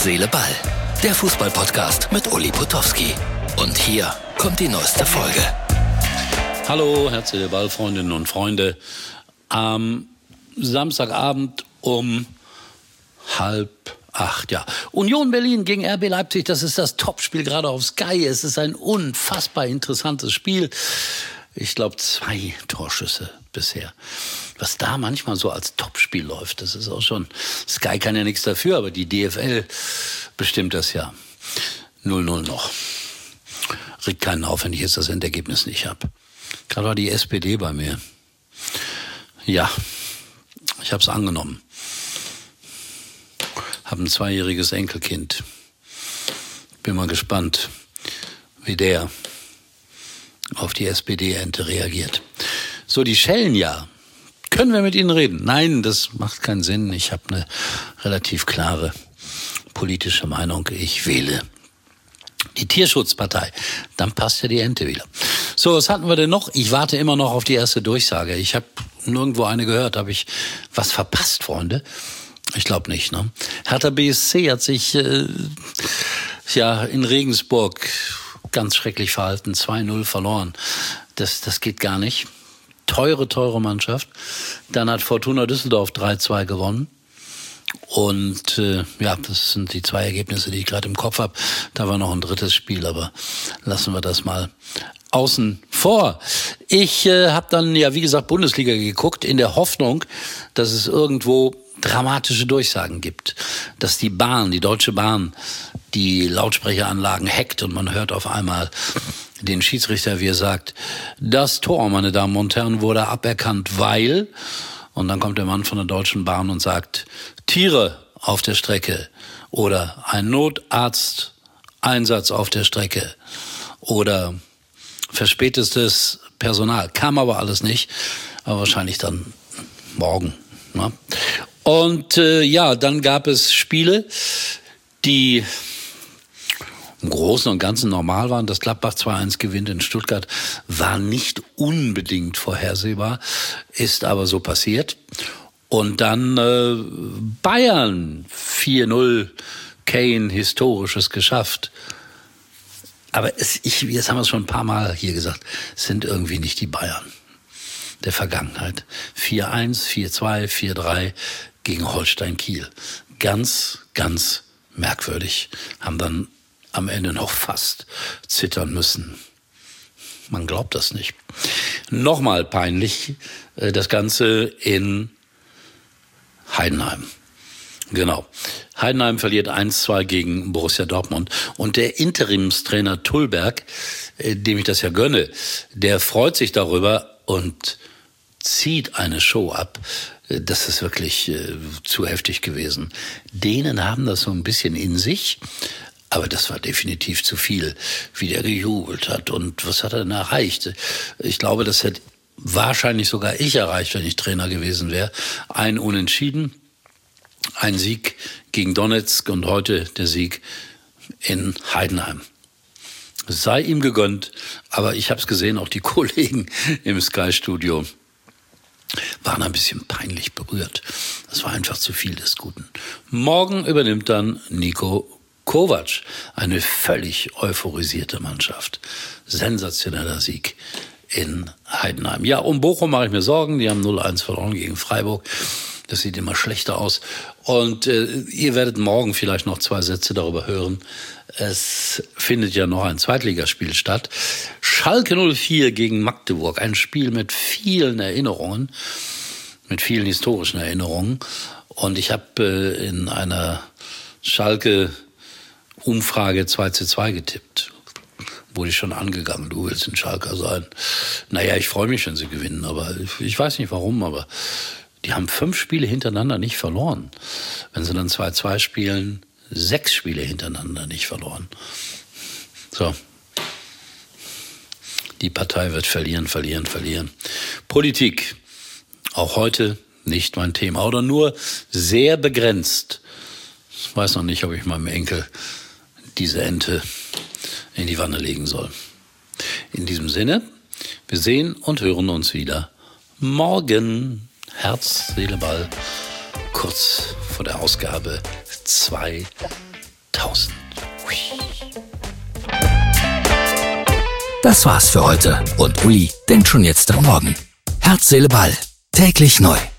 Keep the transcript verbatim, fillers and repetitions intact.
Seele, Ball. Der Fußball-Podcast mit Uli Potowski. Und hier kommt die neueste Folge. Hallo, Herz, Seele, Ball, Freundinnen und Freunde. Am Samstagabend um halb acht, ja. Union Berlin gegen R B Leipzig, das ist das Topspiel gerade auf Sky. Es ist ein unfassbar interessantes Spiel. Ich glaube, zwei Torschüsse bisher. Was da manchmal so als Topspiel läuft, das ist auch schon... Sky kann ja nichts dafür, aber die D F L bestimmt das ja. null null noch. Regt keinen auf, wenn ich jetzt das Endergebnis nicht habe. Gerade war die S P D bei mir. Ja, ich habe es angenommen. Habe ein zweijähriges Enkelkind. Bin mal gespannt, wie der auf die S P D-Ente reagiert. So, die schellen ja. Können wir mit ihnen reden? Nein, das macht keinen Sinn. Ich habe eine relativ klare politische Meinung. Ich wähle die Tierschutzpartei. Dann passt ja die Ente wieder. So, was hatten wir denn noch? Ich warte immer noch auf die erste Durchsage. Ich habe nirgendwo eine gehört. Habe ich was verpasst, Freunde? Ich glaube nicht, ne? Hertha B S C hat sich äh, ja in Regensburg ganz schrecklich verhalten. zwei null verloren. Das, das geht gar nicht. Teure, teure Mannschaft. Dann hat Fortuna Düsseldorf drei zwei gewonnen. Und äh, ja, das sind die zwei Ergebnisse, die ich gerade im Kopf habe. Da war noch ein drittes Spiel, aber lassen wir das mal außen vor. Ich äh, habe dann, ja wie gesagt, Bundesliga geguckt, in der Hoffnung, dass es irgendwo dramatische Durchsagen gibt. Dass die Bahn, die Deutsche Bahn, die Lautsprecheranlagen hackt und man hört auf einmal den Schiedsrichter, wie er sagt, das Tor, meine Damen und Herren, wurde aberkannt, weil... Und dann kommt der Mann von der Deutschen Bahn und sagt, Tiere auf der Strecke oder ein Notarzteinsatz auf der Strecke oder verspätetes Personal. Kam aber alles nicht, aber wahrscheinlich dann morgen. Ne? Und äh, ja, dann gab es Spiele, die im Großen und Ganzen normal waren. Das Gladbach zwei eins gewinnt in Stuttgart war nicht unbedingt vorhersehbar, ist aber so passiert. Und dann äh, Bayern vier null, Kane, Historisches geschafft. Aber es, ich, jetzt haben wir es schon ein paar Mal hier gesagt, es sind irgendwie nicht die Bayern der Vergangenheit. vier eins, vier zwei, vier drei gegen Holstein Kiel. Ganz, ganz merkwürdig. Haben dann am Ende noch fast zittern müssen. Man glaubt das nicht. Nochmal peinlich, das Ganze in Heidenheim. Genau. Heidenheim verliert eins zwei gegen Borussia Dortmund. Und der Interimstrainer Tullberg, dem ich das ja gönne, der freut sich darüber und zieht eine Show ab. Das ist wirklich äh, zu heftig gewesen. Dänen haben das so ein bisschen in sich. Aber das war definitiv zu viel, wie der gejubelt hat. Und was hat er denn erreicht? Ich glaube, das hätte wahrscheinlich sogar ich erreicht, wenn ich Trainer gewesen wäre. Ein Unentschieden, ein Sieg gegen Donetsk und heute der Sieg in Heidenheim. Es sei ihm gegönnt, aber ich habe es gesehen, auch die Kollegen im Sky-Studio waren ein bisschen peinlich berührt. Das war einfach zu viel des Guten. Morgen übernimmt dann Nico Kovac, eine völlig euphorisierte Mannschaft. Sensationeller Sieg in Heidenheim. Ja, um Bochum mache ich mir Sorgen. Die haben null eins verloren gegen Freiburg. Das sieht immer schlechter aus. Und äh, ihr werdet morgen vielleicht noch zwei Sätze darüber hören. Es findet ja noch ein Zweitligaspiel statt. Schalke null vier gegen Magdeburg. Ein Spiel mit vielen Erinnerungen, mit vielen historischen Erinnerungen. Und ich habe äh, in einer Schalke Umfrage zwei zu zwei getippt. Wurde ich schon angegangen, du willst ein Schalker sein. Naja, ich freue mich, wenn sie gewinnen, aber ich weiß nicht warum, aber die haben fünf Spiele hintereinander nicht verloren. Wenn sie dann zwei zwei spielen, sechs Spiele hintereinander nicht verloren. So. Die Partei wird verlieren, verlieren, verlieren. Politik. Auch heute nicht mein Thema oder nur sehr begrenzt. Ich weiß noch nicht, ob ich meinem Enkel diese Ente in die Wanne legen soll. In diesem Sinne, wir sehen und hören uns wieder morgen. Herz, Seele, Ball, kurz vor der Ausgabe zweihundert. tausend. Ui. Das war's für heute und Uli denkt schon jetzt am Morgen. Herz, Seele, Ball. Täglich neu.